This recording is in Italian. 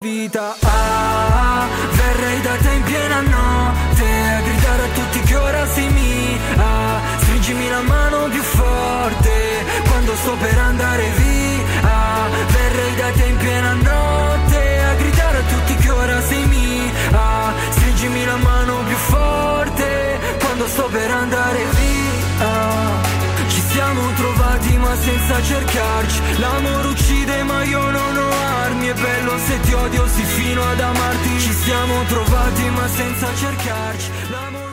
vita. Verrei da te in piena notte a gridare a tutti che ora sei mia. Stringimi la mano più forte quando sto per andare via. Verrei da te in piena notte a gridare a tutti che ora sei mia. Stringimi la mano più forte quando sto per andare via. Ci siamo trovati ma senza cercarci. L'amore uccide ma io non ho armi. È bello se ti odio sì fino ad amarti. Ci siamo trovati ma senza cercarci. L'amore